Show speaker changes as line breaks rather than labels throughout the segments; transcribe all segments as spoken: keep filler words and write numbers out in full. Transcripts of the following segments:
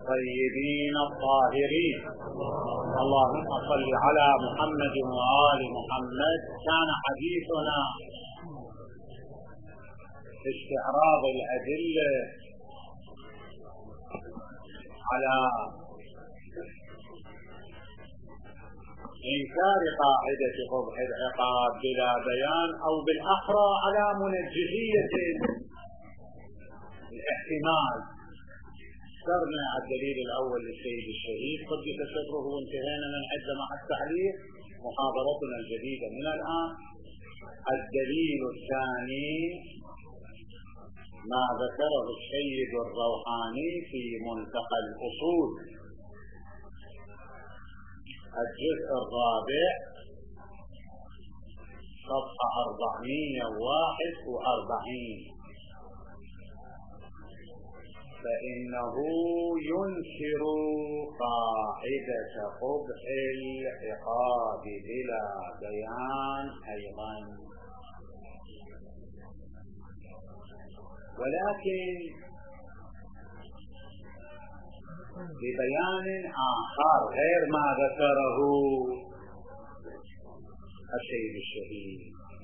الطيبين الطاهرين. اللهم صل على محمد وآل محمد. كان حديثنا في استعراض الأدلة على إنكار قاعدة قبح العقاب بلا بيان، أو بالأحرى على منجزية الاحتمال. ذكرنا الدليل الأول للسيد الشهيد قدس سره، وانتهينا من عند مع التعليق. محاضرتنا الجديدة من الآن الدليل الثاني ما ذكره السيد الروحاني في منتقى الأصول، الجزء الرابع صفحة أربعمائة وواحد وأربعين. فإنه ينكر قاعدة قبح العقاب بلا بيان أيضا، ولكن ببيان آخر غير ما ذكره السيد الشهيد.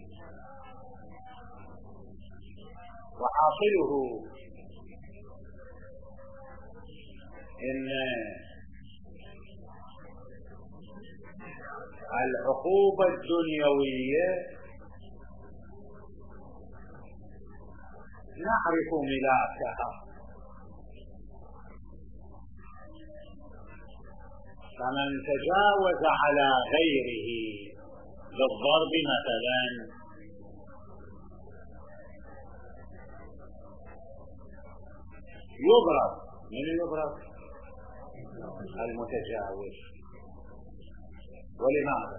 وحاصله إن العقوبة الدنيوية نعرف ملاكها، فمن تجاوز على غيره بالضرب مثلا يضرب. من يضرب؟ المتجاوز. ولماذا؟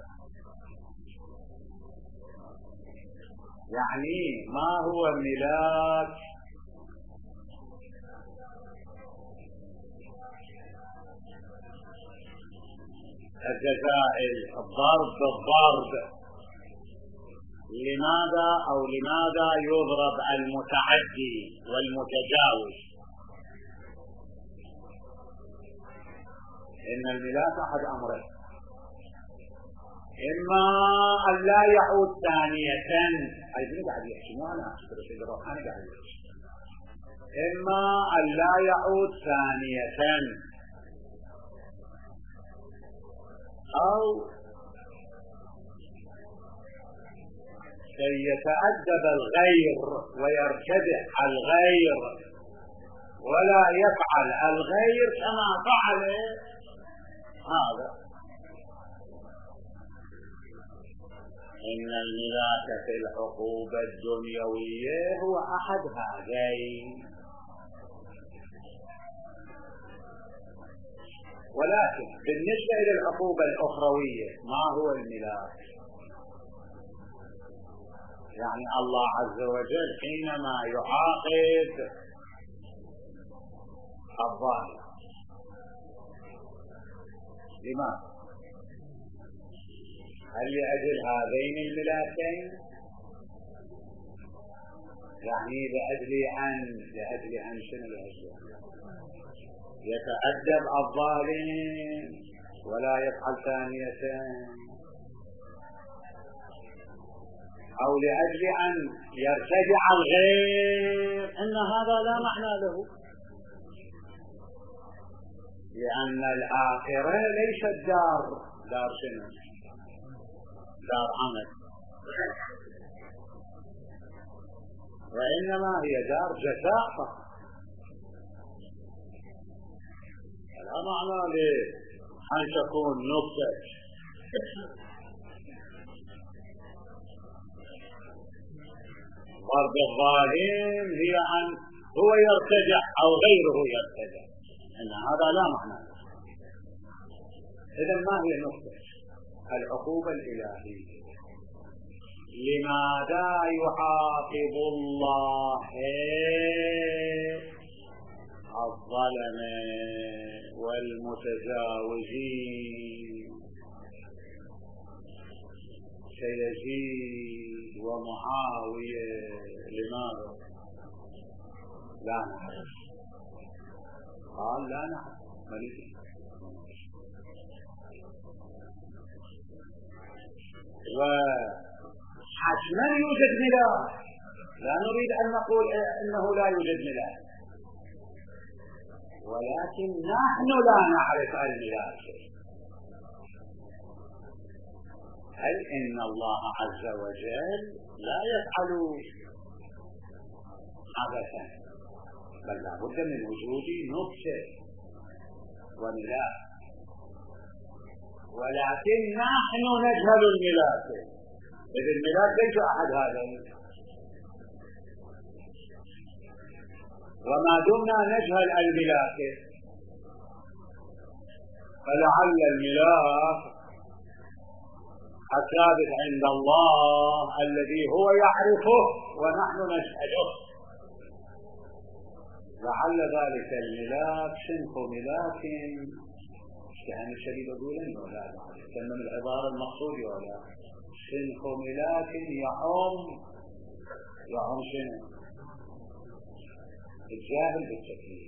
يعني ما هو ملاك الجزاء؟ الضرب بالضرب. لماذا أو لماذا يضرب المتعدي والمتجاوز؟ إن الملاك أحد أمرين: إما أن لا يعود ثانية، أيضا قاعد يحكي مو أنا أشتري الروحاني قاعد يحكي، إما أن لا يعود ثانية، أو سيتأدب الغير ويرتدع الغير ولا يفعل الغير كما فعل هذا. إن الملاك في العقوبة الدنيوية هو أحد هذين. ولكن بالنسبة إلى العقوبة الأخروية ما هو الملاك؟ يعني الله عز وجل حينما يعاقب الظالم، لماذا؟ هل لأجل هذين الملاكين؟ يعني لأجل أن لأجل أن شنو لأجل يتأدب الظالم ولا يفعل ثانية، أو لأجل أن يرتجع الغير؟ إن هذا لا معنى له، لأن الآخرة ليست دار دار شنو؟ دار عمل، وإنما هي دار جزاء فقط. لا معنى لأن تكون نكتة ضرب الظالم هي أن هو يرتجع أو غيره يرتجع، إن هذا لا معنى. إذن ما هي نكتة العقوبة الإلهية؟ لماذا يعاقب الله الظلمة والمتجاوزين كيزيد ومعاوية؟ لماذا؟ لا نعرف. قال لا نعرف. وحتما يوجد ميلاد، لا نريد أن نقول إنه لا يوجد ميلاد، ولكن نحن لا نعرف الميلاد. هل إن الله عز وجل لا يفعل عبثا، بل لا بد من وجود نبتة وميلاد، ولكن نحن نجهل الميلاد. إذ الميلاد ليس أحد هذين، وما دمنا نجهل الميلاد فلعل الميلاد الثابت عند الله الذي هو يعرفه ونحن نجهله، لعل ذلك الميلاد شنف ميلاد يعني الشديد أقولا ولا تسمم العبارة المقصود ولا شنف ميلاد يعم يعم شنو الجاهل بالتكليف،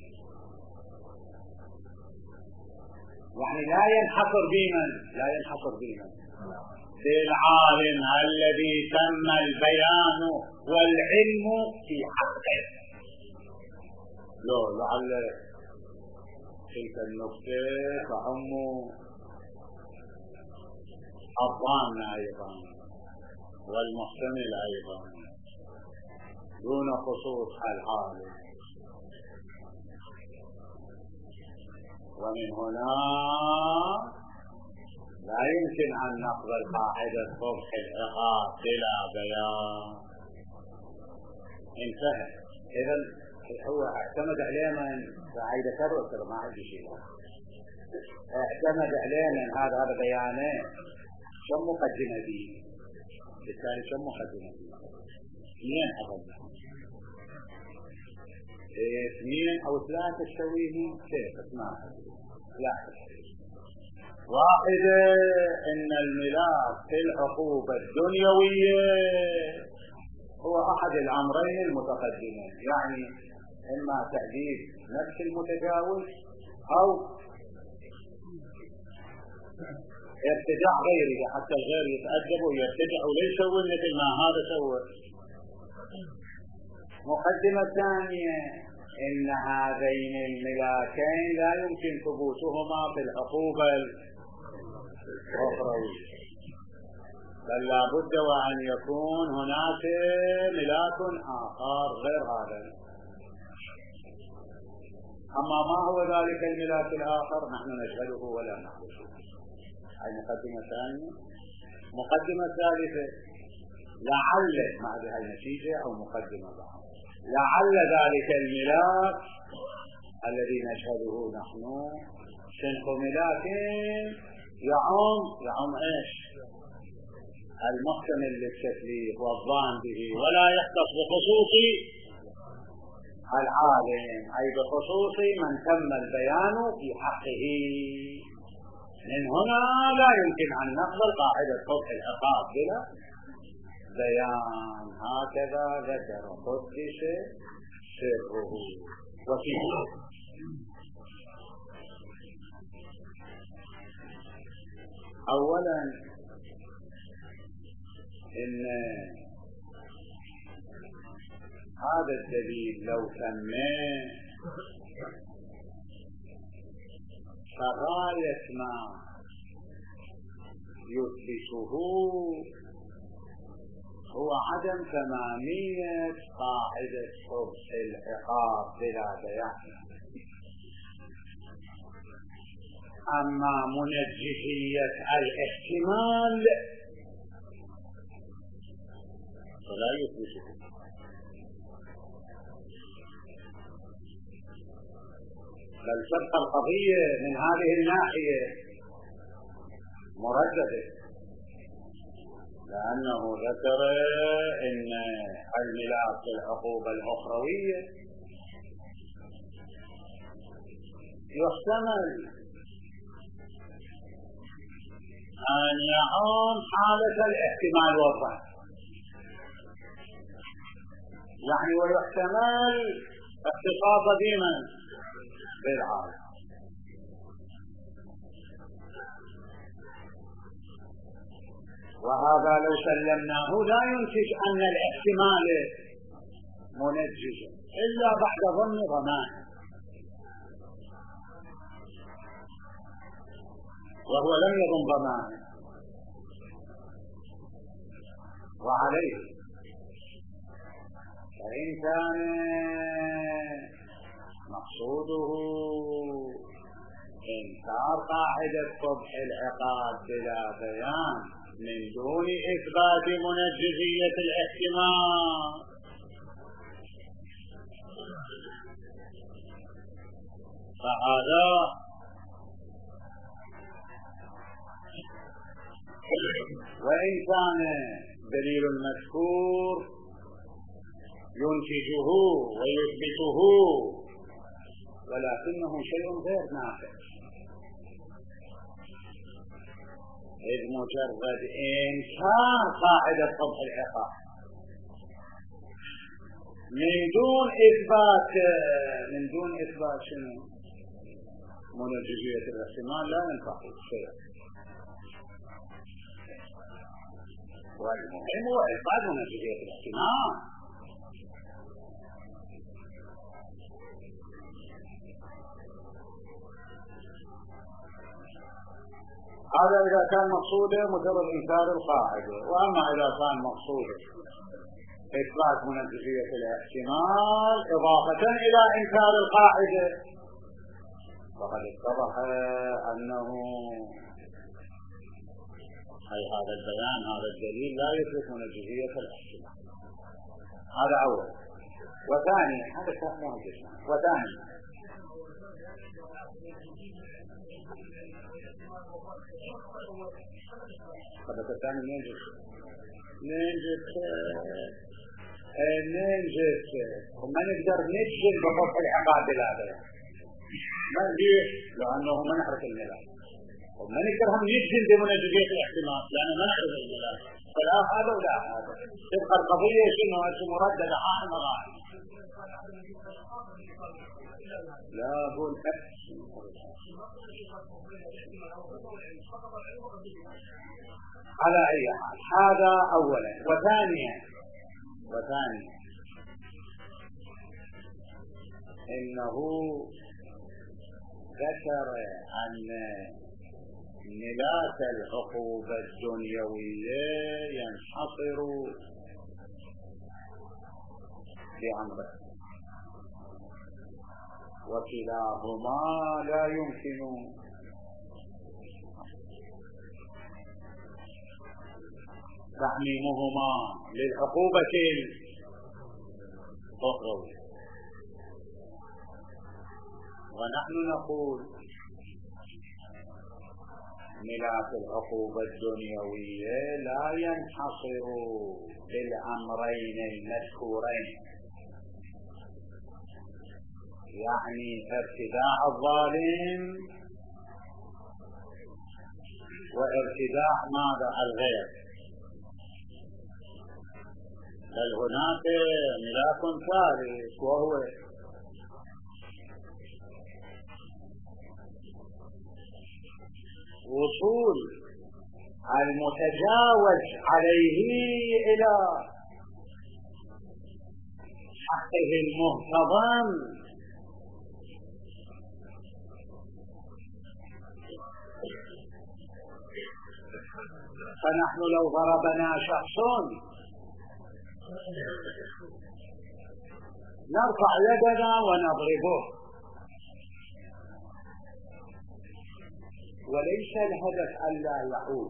يعني لا ينحصر بمن لا ينحصر بمن بالعالم الذي تم البيان والعلم في حقه. لا لعل تلك النقطة تعم الظان أيضا والمحتمل أيضا دون خصوص العالم، ومن هنا لا يمكن أن نقبل قاعدة صبح العقاب بلا بيان. انتهى. إذا هو اعتمد علينا قاعدة كذا ما عندي شيء، اعتمد علينا هذا هذا بيانين كم مقدمة دي بالتالي كم مقدمة دي اثنين أظن اثنين أو ثلاثة تسويه كيف اسمها ثلاثة. واحدة إن الميلاد في العقوبة الدنيوية هو أحد الأمرين المتقدمين، يعني إما تأديب نفس المتجاوز أو ارتجاع غيره حتى الغير يتأدب ويرتجع وليس يسوي مثل ما هذا سوى. مقدمة ثانية إن هذين الملاكين لا يمكن ثبوتهما في العقوبة الأخروية، بل لا بد وأن يكون هناك ملاك آخر غير هذا. أما ما هو ذلك الملاك الآخر نحن نجهله ولا نحدثه. هذه مقدمة ثانية. مقدمة ثالثة لعل مع هذه النتيجة أو مقدمة بعض لعل ذلك الملاك الذي نجهله نحن شنف ملاك يعم يعم ايش المحتمل للتكليف والظان به، ولا يختص بخصوص العالم أي بخصوص من تم البيان في حقه. من هنا لا يمكن أن نقبل قاعدة صبح العقاب بلا بيان. هكذا ذكر قدس سره وفيه. أولا إن هذا الدليل لو سماه فغاية ما يثبته هو عدم تمامية قاعدة صبح العقاب بلا بيان. أما منجحية الاحتمال فلا يثبته. بل تبقى القضية من هذه الناحية مرددة، لأنه ذكر إن الملاك في العقوبة الأخروية يحتمل أن يعم حالة الاحتمال والظن، يعني ويحتمل اختصاص بمن بالعالم. لو سلمناه لا ينتج أن الاحتمال منجز إلا بعد ظن ضمان، وهو لم يظن ضمان. وعليه فإن كان مقصوده إنكار قاعدة قبح العقاد بلا بيان من دون إثبات منجزية الاحتمال، فهذا وإن كان دليل المذكور ينتجه ويثبته ولكنه شيء غير نافع، إذ مجرد إنكار قاعدة قبح العقاد من دون إثبات من دون إثبات شنو؟ منجزية الاحتمال لا ينفع شيء. والمهم هو إثبات منجزية الاحتمال. هذا إذا كان مقصوده مجرد إنكار القاعدة. وأما إذا كان مقصوده إثبات منجزية الاحتمال إضافة إلى إنكار القاعدة فقد اتضح أنه أي هذا البيان هذا الدليل لا يثبت منجزية الاحتمال. هذا أول. وثاني هذا كلام جسم. وثاني هذا الثاني ننجز ننجز ننجز وما نقدر نجزم بقبح العقاد بلا بيان. ما ليش؟ لأنه ما نعرف الميلاد، وما نقدر هم نجزم بمنجزية الاحتمال لأنه ما نعرف الميلاد. فلا هذا ولا هذا، تبقى القضية شنو مرددة عن مغاني. لا أقول على أي حال. هذا أولا. وثانيا وثانيا إنه ذكر أن ملاك العقوبة الدنيوية ينحصر بأمره، وكلاهما لا يمكن تعميمهما للعقوبة الأخرى. ونحن نقول ملاك العقوبة الدنيوية لا ينحصر بالأمرين المذكورين، يعني ارتداع الظالم وارتداع ماذا الغير، بل هناك ملاك ثالث وهو وصول المتجاوز عليه إلى حقه المهتضم. فنحن لو ضربنا شخص نرفع يدنا ونضربه، وليس الهدف ألا يعود،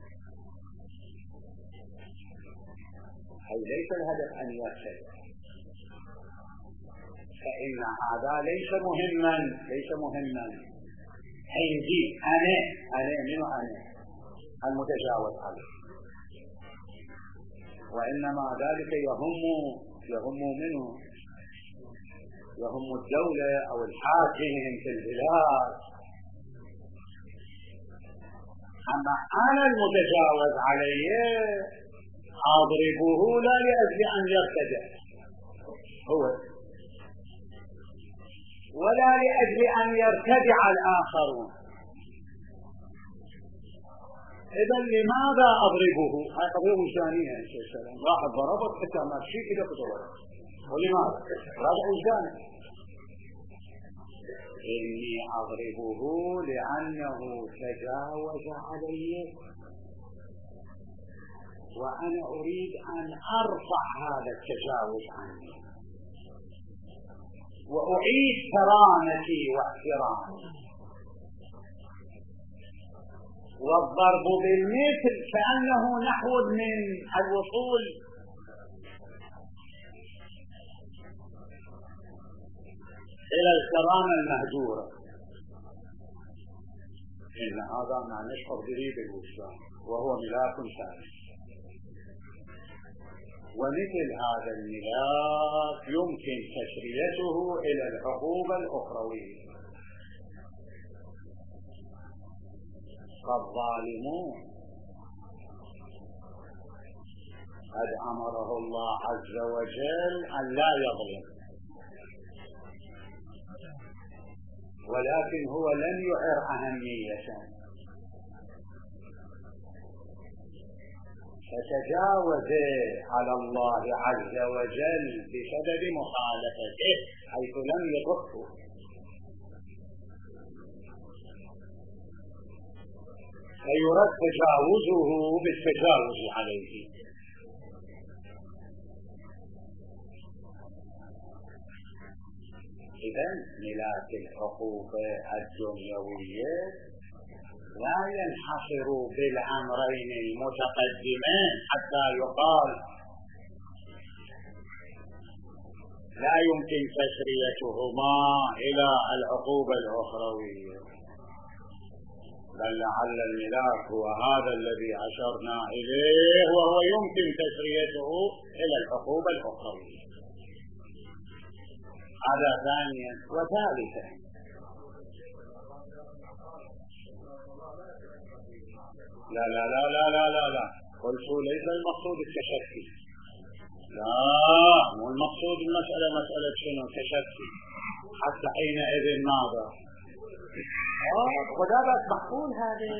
أي ليس الهدف أن يرتد، فإن هذا ليس مهما ليس مهما عندي أنا أنا من أنا المتجاوز عليه، وإنما ذلك يهم يهم منه يهم الدولة أو الحاكم في البلاد. أما أنا المتجاوز عليه أضربه لا لأجل أن يرتدع هو، ولا لأجل أن يرتدع الآخرون، إذا لماذا أضربه؟ هاي قضية وجدانية يا شيخ سلام. واحد ضربك حتى ما تشيك إذا كتبه، ولماذا؟ راجع وجداني. إني أضربه لأنه تجاوز علي وأنا أريد أن أرفع هذا التجاوز عني وأعيد كرامتي واحترامي. والضرب بالمثل كأنه نحو من الوصول إلى الكرامة المهجورة. إن هذا ما نشعر به بالوجدان وهو ملاك ثاني. ومثل هذا الملاك يمكن تسريته إلى العقوبة الأخروية. فالظالمون قد أمره الله عز وجل أن لا يظلم، ولكن هو لم يعر أهميته فتجاوز على الله عز وجل بسبب مخالفته حيث لم يضره، فيرد تجاوزه بالتجاوز عليه. إذن ملاك العقوبة الدنيوية لا ينحصر بالأمرين المتقدمين حتى يقال لا يمكن تسريتهما إلى العقوبة الأخروية، بل لعل الملاك هو هذا الذي أشرنا إليه وهو يمكن تسريته إلى العقوبة الأخروية. هذا ثانيا. وثالثا لا لا لا لا لا لا لا قلت ليس المقصود التشكي، لا مو المقصود المسألة مسألة شنو تشكي حتى حينئذ ماذا؟ آه خدا بس معقول، هذا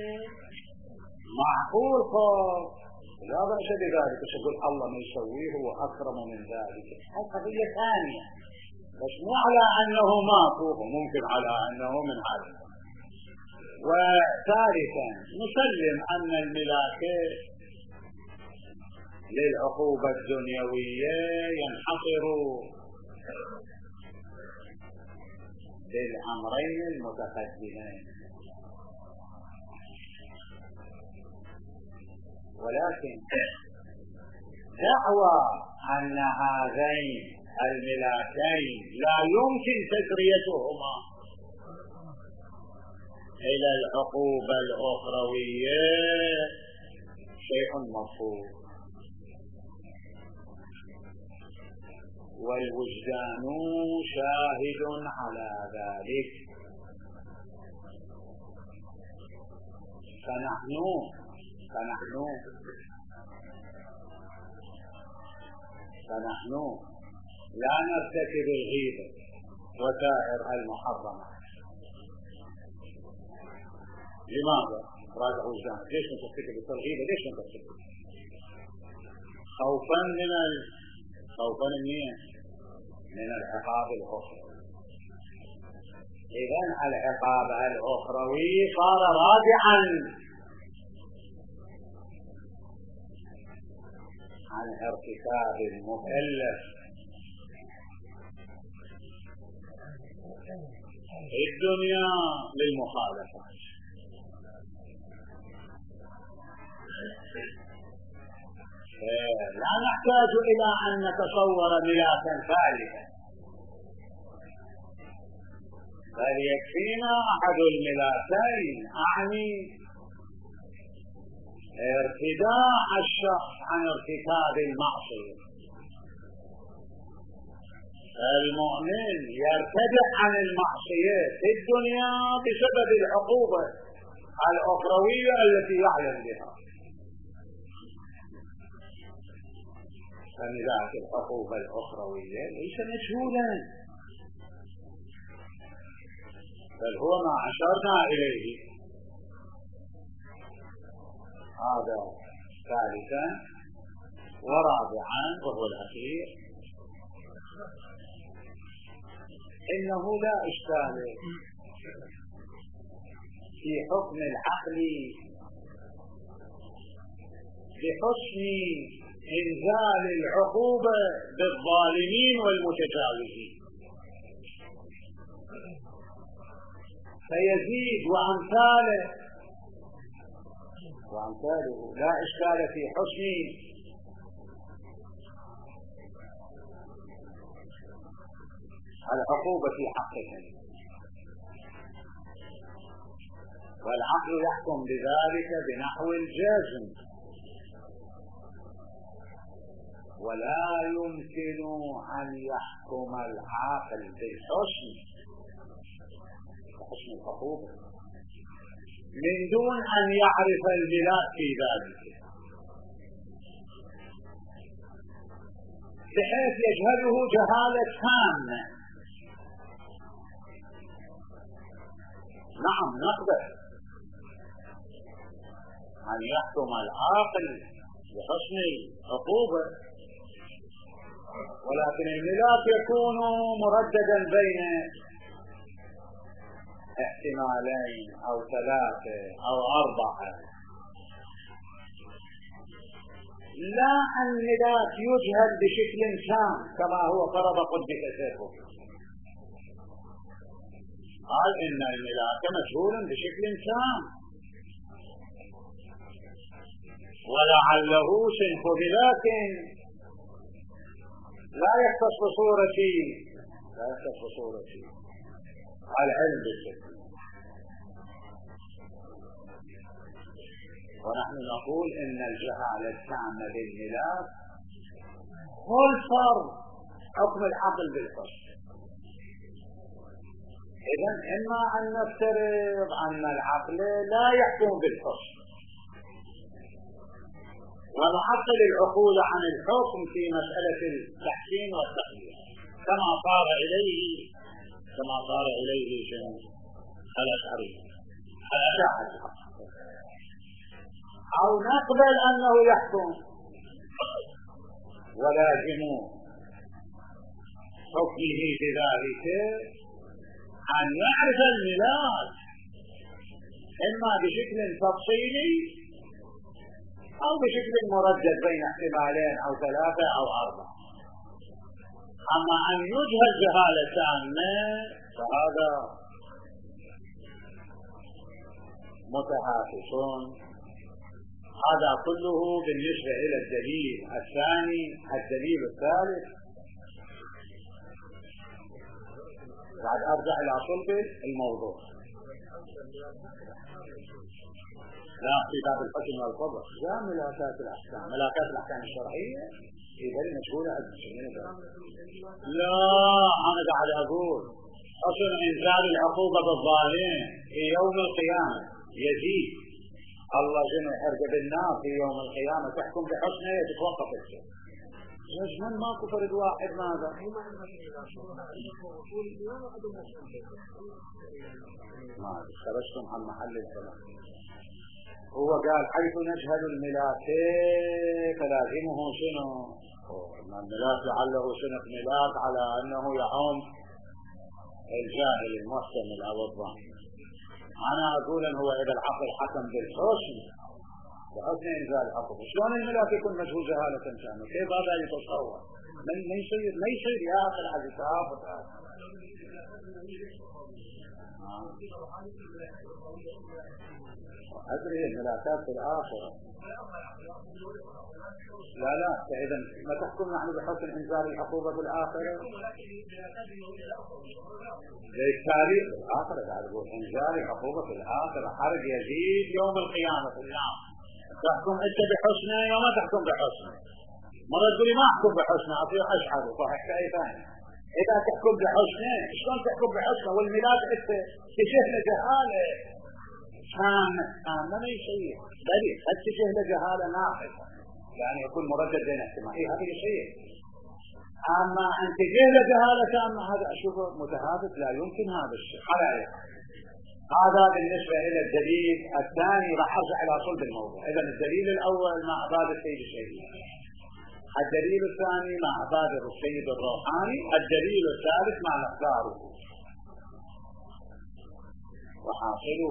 معقول خب لا بأس بذلك، تقول الله ما يسويه وأكرم من ذلك. هذه قضية ثانية، بس مو على أنه ماكو، ممكن على أنه من هذا. وثالثا نسلم أن الملاك للعقوبة الدنيوية ينحصر بالأمرين المتقدمين، ولكن دعوى أن هذين الملاكين لا يمكن تسريتهما إلى العقوبة الأخروية شيء مرفوض، والوجدان شاهد على ذلك. فنحن فنحن فنحن لا نرتكب الغيبة وسائر المحرمات. لماذا؟ راجع وجدان. ليش نرتكب الغيبة؟ ليش نرتكب؟ خوفا من ال... خوفا من من العقاب الأخروي. إذن العقاب الأخروي صار راجعا عن ارتكاب المكلف في الدنيا للمخالفات. لا نحتاج إلى أن نتصور ملاكا ثالثا، بل يكفينا أحد الملاكين، أعني ارتداء الشخص عن ارتكاب المعصية. المؤمن يرتدع عن المعصية في الدنيا بسبب العقوبة الأخروية التي يعلم بها، فملاك العقوبة الأخروية ليس مجهولا، بل هو ما أشرنا إليه. هذا ثالثا. ورابعا وهو الأخير إنه لا إشكال في حكم العقل بحسن إنزال العقوبة بالظالمين والمتجاوزين، فيزيد وأمثاله وأمثاله لا إشكال في حسن العقوبة في حقهم، والعقل يحكم بذلك بنحو الجازم، ولا يمكن أن يحكم العاقل بالحسن بحسن العقوبة من دون أن يعرف الملاك في ذلك، بحيث يجهله جهالة تامة. نعم نقدر أن يحكم العاقل بحسن العقوبة، ولكن الملاك يكون مرددا بين احتمالين أو ثلاثة أو أربعة، لا الملاك يجهل بشكل تام كما هو فرض قدس سيفه. قال إن الملاك مجهول بشكل تام، ولعله شنف ملاك لا يختص بصورتي لا يختص بصورتي العلم بالشكل. ونحن نقول إن الجهالة التامة بالملاك هو الفرض حكم العقل بالحسن. إذن إما أن نفترض أن العقل لا يحكم بالحسن ونعطل العقول عن الحكم في مسألة التحسين والتقليد كما صار إليه كما صار إليه شنو الأشعري الأشاعرة، أو نقبل أنه يحكم ولازم حكمه بذلك أن يعرف الميلاد إما بشكل تفصيلي أو بشكل مردد بين احتمالين أو ثلاثة أو أربعة. أما أن يجهل جهالة تامة فهذا متهافت. هذا كله بالنسبة إلى الدليل الثاني. الدليل الثالث بعد أرجع إلى صلب الموضوع. لا في باب الحكم والقضاء لا ملاكات الأحكام، ملاكات الأحكام الشرعية إذا مشغولة لا. أنا قاعد أقول أصل إنزال العقوبة بالظالم في يوم القيامة يزيد الله جمع حرق بالنار في يوم القيامة تحكم بحسنه تتوقف الشيء. ليش من ماكو فرد واحد ماذا؟ ما خرجتم عن محل الكلام. هو قال حيث نجهل الملاك فلازمه شنو؟ ان الملاك لعله شنق ملاك على انه يعوم الجاهل المحتمل او الظن. انا اقول ان هو اذا العقل حكم بالحسن بحسن انزال العقل شلون الملاك يكون مجهول جهالة كاملة؟ كيف هذا يتصور؟ ما يصير ما يصير يا اخي العزيز. أدري الملاكات في الآخرة لا لا فإذا ما تحكم نحن بحسن إنزال العقوبة في الآخرة زي التاريخ الآخرة قاعد يقول إنزال العقوبة في الآخرة حرج يزيد يوم القيامة في النار. تحكم أنت بحسنه يوم ما تحكم بحسنه. مرة تقولي ما أحكم بحسنه أطير أشحر وضحك أي ثاني. إذا تحكم بحسنه شلون تحكم بحسنه والميلاد أنت تجهل جهالة تامة تامة ما يصير بل قد تجهل جهالة ناقصة يعني يكون مردد بين احتمالين هذا شيء. أما أن تجهل جهالة تامة هذا أشوفه متهافت لا يمكن هذا الشيء على أي هذا بالنسبة إلى الدليل الثاني. راح أرجع إلى صلب الموضوع. إذا الدليل الأول مع عبادة السيد الشهيد، الدليل الثاني مع عبادة السيد الروحاني، الدليل الثالث مع مقداره. وحاصله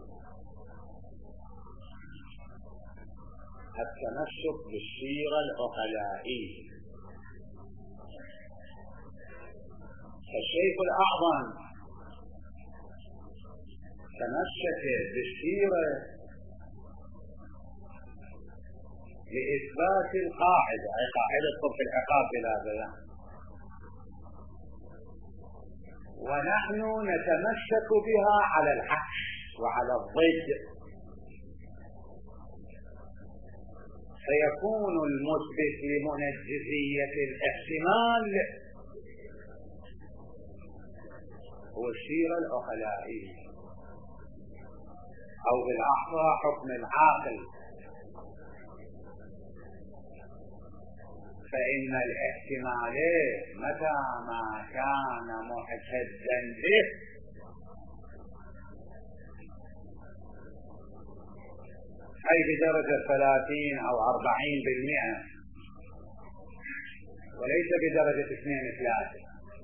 التمسك بالسيرة العقلائية. فالشيخ الأعظم تمسك بالسيرة لإثبات القاعدة، أي قاعدة صرف العقاب بلا بيان، ونحن نتمسك بها على العكس وعلى الضد. فيكون المثبت لمنجزية الاحتمال هو السيرة العقلائية، أو بالأحرى حكم العاقل. فإن الاحتمالين متى ما كان محتجا به أي بدرجة ثلاثين أو أربعين بالمئة وليس بدرجة اثنين ثلاثة،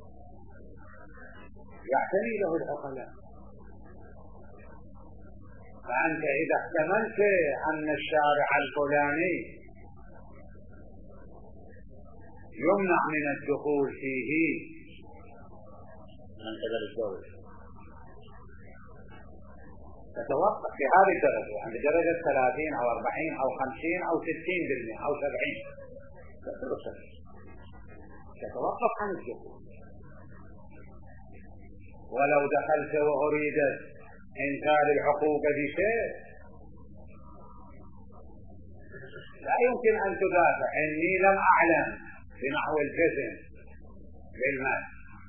يعتني له العقلاء. فأنت إذا احتملت أن الشارع الفلاني يمنع من الدخول فيه من قبل الدولة، تتوقف في هذه الدرجة، عند درجة ثلاثين أو أربعين أو خمسين أو ستين بالمئة أو سبعين، تتوقف عن الدخول. ولو دخلت وأريد إنكار العقوبة بشيء لا يمكن أن تدافع إني لم أعلم بنحو الجزم بالمال.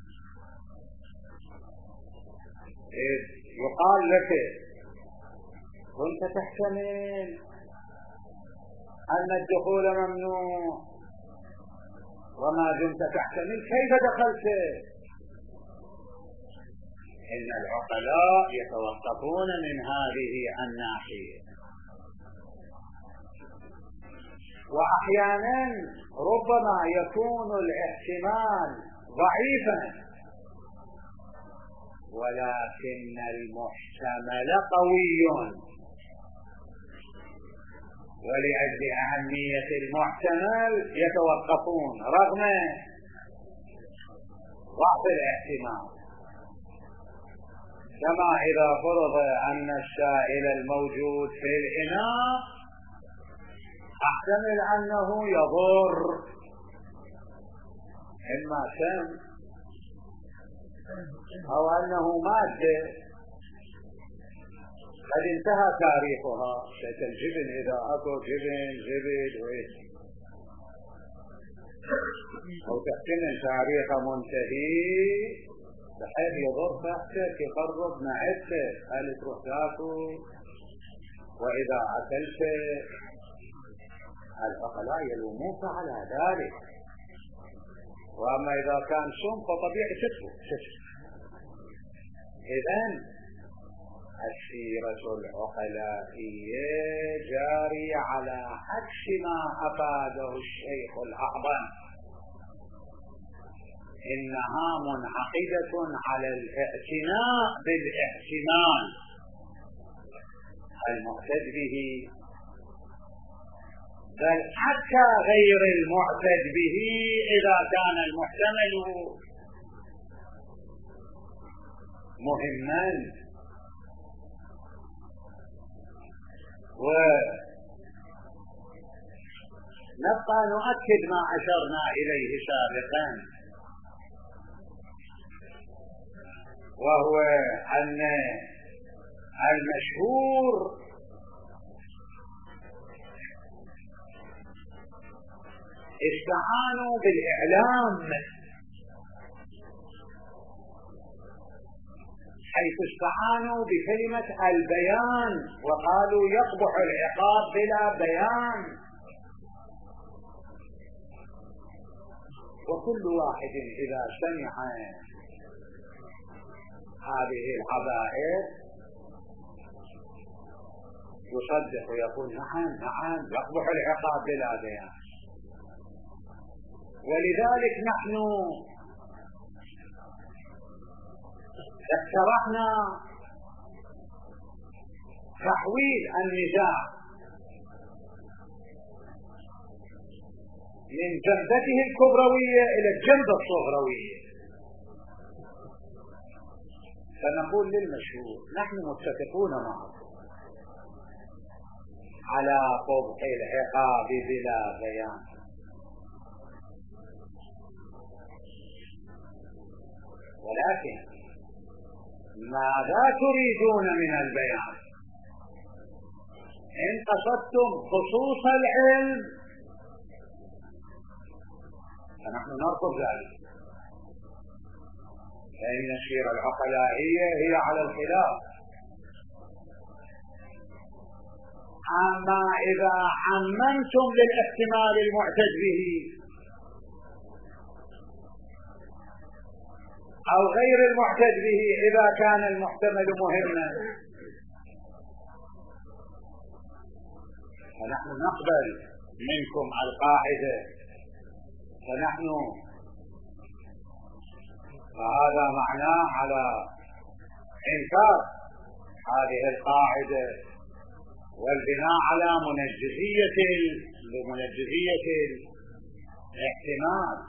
يقال لك كنت تحتمل أن الدخول ممنوع وما دمت تحتمل كيف دخلت؟ إن العقلاء يتوقفون من هذه الناحية. وأحيانا ربما يكون الاحتمال ضعيفا ولكن المحتمل قوي، ولأجل أهمية المحتمل يتوقفون رغم ضعف الاحتمال. كما إذا فرض أن السائل الموجود في الإناء أحتمل أنه يضر، إما سم أو أنه مادة قد انتهى تاريخها، شيء الجبن إذا أكو جبن زبد وإيه، أو تحتمل تاريخ منتهي بحيث يضر تحتك يقرب معدتك، هل تروح تاكل وإذا أكلت العقلاء يلوموك على ذلك. وأما إذا كان سم فطبيعي تترك. إذن السيرة العقلائية جارية على عكس ما أفاده الشيخ الأعظم، إنها منعقدة على الاعتناء بالاحتمال المعتد به، بل حتى غير المعتد به إذا كان المحتمل مهما. ونبقى نؤكد ما أشرنا إليه سابقا، وهو أن المشهور استعانوا بالإعلام، حيث استعانوا بكلمة البيان وقالوا يقبح العقاب بلا بيان. وكل واحد إذا سمع هذه العبائر يصدق ويقول نعم نعم يقبح العقاب بلا بيان. ولذلك نحن اقترحنا تحويل النزاع من جنبته الكبروية إلى الجنبة الصغروية، فنقول للمشهور نحن متفقون معكم على قبح العقاب بلا بيان، ولكن ماذا تريدون من البيان؟ إن قصدتم خصوص العلم فنحن نرفض ذلك، فإن السيرة العقلائية هي على الخلاف. أما إذا عممتم للاحتمال المعتد به أو غير المعتد به إذا كان المحتمل مهما، فنحن نقبل منكم القاعدة، فنحن فهذا معناه على إنكار هذه القاعدة والبناء على منجزية بمنجزية الاحتمال.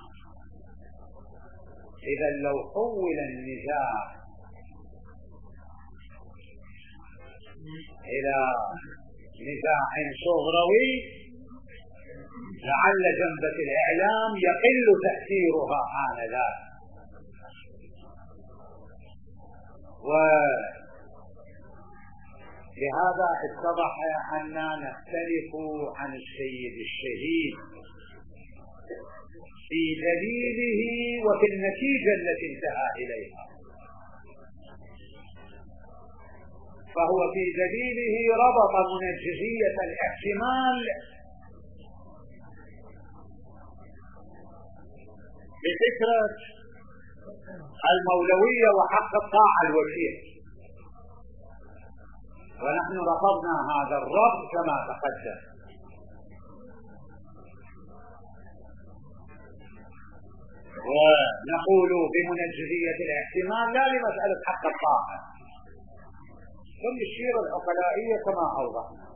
إذا لو حول النزاع إلى نزاع صغروي لعل جنبة الإعلام يقل تأثيرها آنذاك، ولهذا اتضح أننا نختلف عن السيد الشهيد في دليله وفي النتيجة التي انتهى إليها. فهو في دليله ربط منجزية الاحتمال بفكرة المولوية وحق الطاعة الوكيل، ونحن رفضنا هذا الربط كما تقدم. ونقول بمنجزية الاحتمال لا لمسألة حق الطاعة، ثم السيرة العقلائية كما أوضحنا.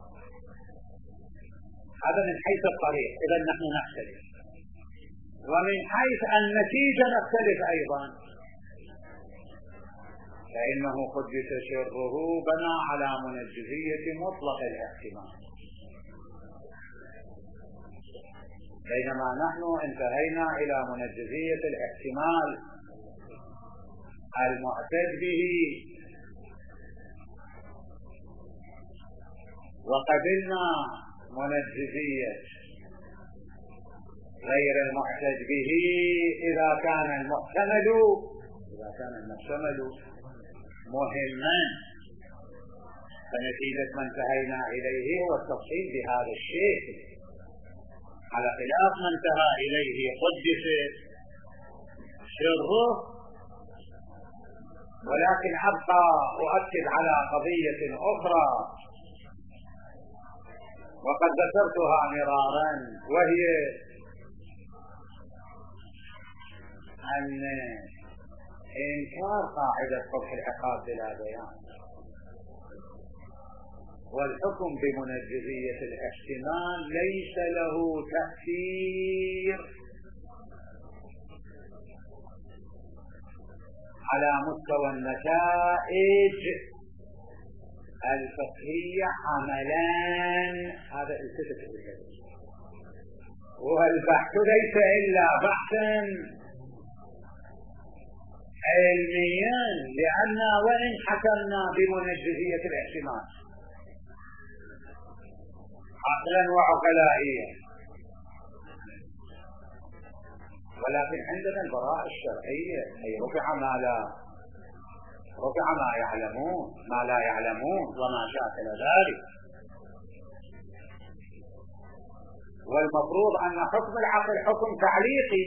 هذا من حيث الطريق، إذا نحن نختلف، ومن حيث النتيجة نختلف أيضا، فإنه قدس سره بنى على منجزية مطلق الاحتمال، بينما نحن انتهينا إلى منجزية الاحتمال المعتد به، وقبلنا منجزية غير المعتد به إذا كان المحتمل إذا كان المحتمل مهما. فنتيجة ما انتهينا إليه هو التفصيل بهذا الشيء على خلاف ما انتهى إليه قدس سره. ولكن أبقى أؤكد على قضية أخرى وقد ذكرتها مرارا، وهي أن إنكار قاعدة قبح العقاب بلا بيان والحكم بمنجزية الاحتمال ليس له تأثير على مستوى النتائج الفقهية عملا. هذا التفت إليه، والبحث ليس إلا بحثا علميا، لأن وإن حكمنا بمنجزية الاحتمال عقلا وعقلائيا، ولكن عندنا البراءة الشرعية، أي رفع ما لا رفع ما يعلمون ما لا يعلمون وما شاكل ذلك. والمفروض أن حكم العقل حكم تعليقي،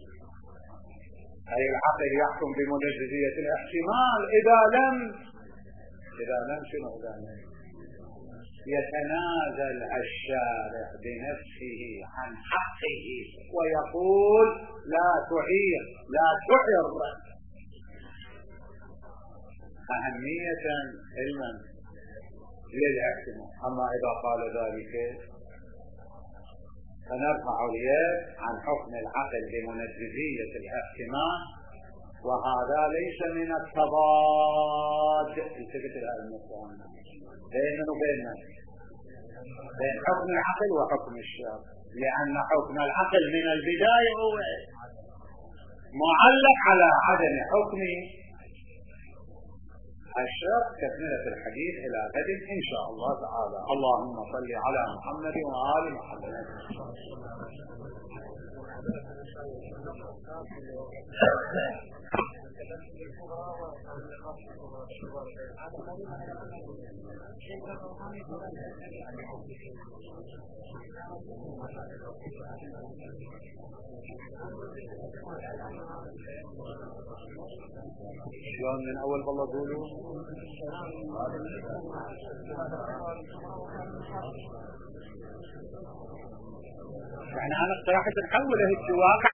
أي العقل يحكم بمنجزية الاحتمال إذا لم إذا لم شنو إذا لم يتنازل الشارع بنفسه عن حقه ويقول لا تعير لا تعر أهمية علما للاحتمال. أما إذا قال ذلك فنرفع اليد عن حكم العقل بمنجزية الاحتمال، وهذا ليس من التضاد. التفت إلى النقطة بيننا وبيننا بين حكم العقل وحكم الشرع، لأن حكم العقل من البداية هو معلق على عدم حكم الشرع. تكملة الحديث إلى غد إن شاء الله تعالى. اللهم صل على محمد وآل محمد. شلون من أول والله قولوا يعني أنا اقترحت نحوله الواقع